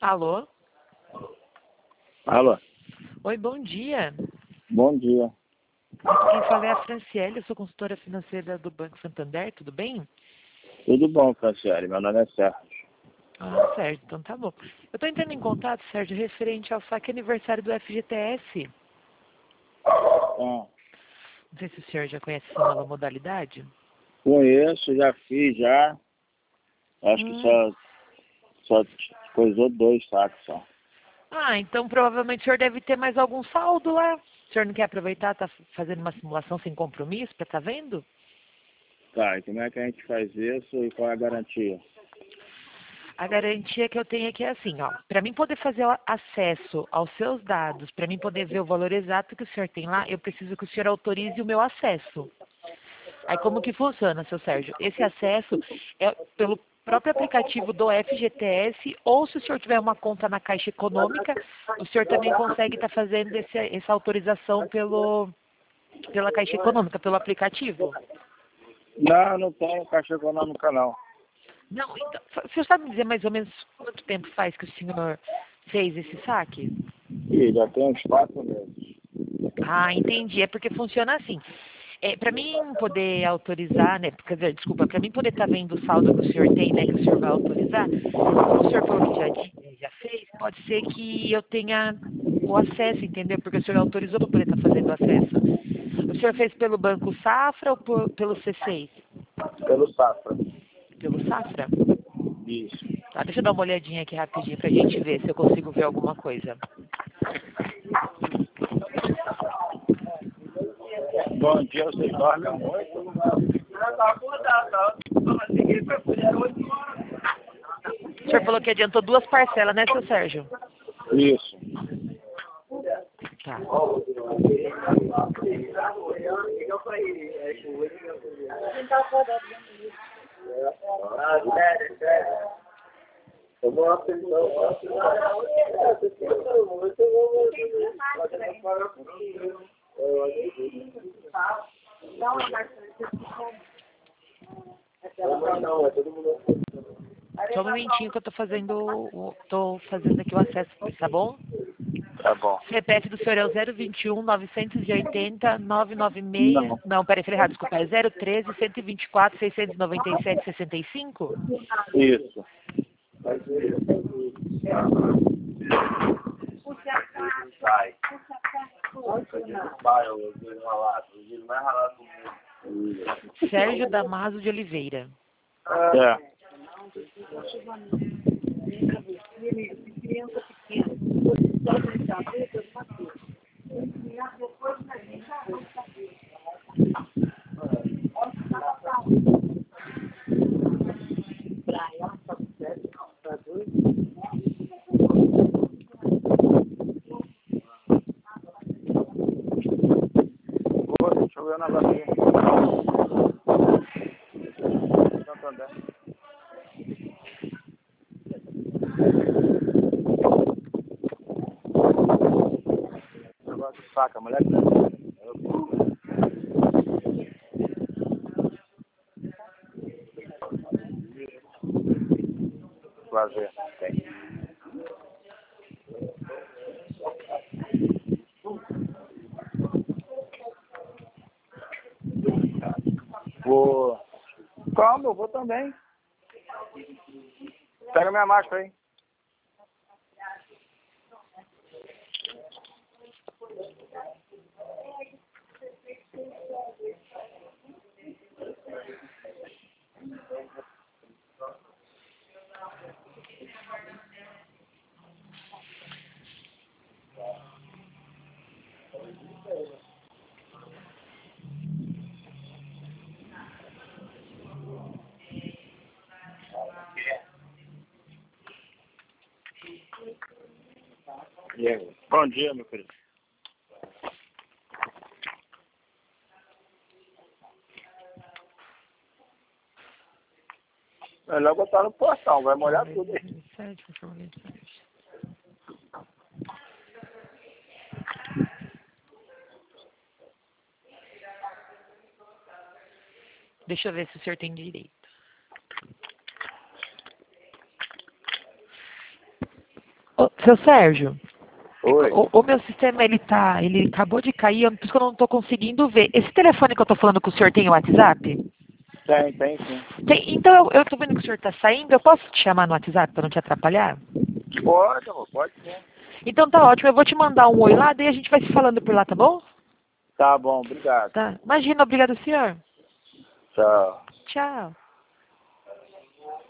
Alô? Alô, Oi, bom dia. bom dia. Quem fala é a Franciele, eu sou consultora financeira do Banco Santander, tudo bem? Tudo bom, Franciele? Meu nome é Sérgio. Ah, certo, então tá bom. Eu estou entrando em contato, Sérgio, referente ao saque aniversário do FGTS. Ah, Não sei se o senhor já conhece essa nova modalidade. conheço, já fiz, já. Acho que Hum. só coisou 2 sacos só. Ah, então provavelmente o senhor deve ter mais algum saldo lá. O senhor não quer aproveitar, tá fazendo uma simulação sem compromisso para tá vendo? Tá, e como é que a gente faz isso e qual é a garantia? A garantia que eu tenho aqui é assim, ó. Para mim poder fazer o acesso aos seus dados, para mim poder ver o valor exato que o senhor tem lá, eu preciso que o senhor autorize o meu acesso. Aí como que funciona, seu Sérgio? Esse acesso é pelo próprio aplicativo do FGTS, ou se o senhor tiver uma conta na Caixa Econômica, o senhor também consegue estar fazendo essa autorização pela Caixa Econômica, pelo aplicativo. Não tenho caixa econômica, não. Não, então, o senhor sabe me dizer mais ou menos quanto tempo faz que o senhor fez esse saque? Ih, já tem uns 4 meses. Ah, entendi. É porque funciona assim. Para mim poder autorizar, né? Quer dizer, desculpa, para mim poder estar vendo o saldo que o senhor tem, né? Que o senhor vai autorizar, como o senhor falou que já fez, pode ser que eu tenha o acesso, entendeu? Porque o senhor autorizou para poder estar fazendo o acesso. O senhor fez pelo Banco Safra ou pelo C6? Pelo Safra. Pelo Safra? Isso. Tá, deixa eu dar uma olhadinha aqui rapidinho pra gente ver se eu consigo ver alguma coisa. Bom dia, vocês dormem muito. O senhor falou que adiantou 2 parcelas, né, seu Sérgio? Isso. Tá. Só um momentinho que eu tô fazendo aqui o acesso, tá bom? Tá bom. CPF do senhor é o 021 980 996. Não. Não, peraí, falei errado, desculpa. É 013 124 697 65? Isso. Sérgio Damaso de Oliveira. É. Pô, deixa eu ver o negócio aqui. Santander. Negócio de saca, moleque. Prazer. Tem. Vou. Calma, eu vou também. Pega minha máscara aí. E aí? Bom dia, meu querido. Melhor botar no portão, vai molhar tudo aí. Deixa eu ver se o senhor tem direito. Seu Sérgio, Oi. o meu sistema, ele acabou de cair, por isso que eu não estou conseguindo ver. Esse telefone que eu estou falando com o senhor tem o WhatsApp? Tem sim. Então, eu estou vendo que o senhor está saindo, eu posso te chamar no WhatsApp para não te atrapalhar? Pode, amor, pode sim. Então tá ótimo, eu vou te mandar um oi lá, daí a gente vai se falando por lá, tá bom? Tá bom, obrigado. Tá. Imagina, obrigado, senhor. Tchau. Tchau.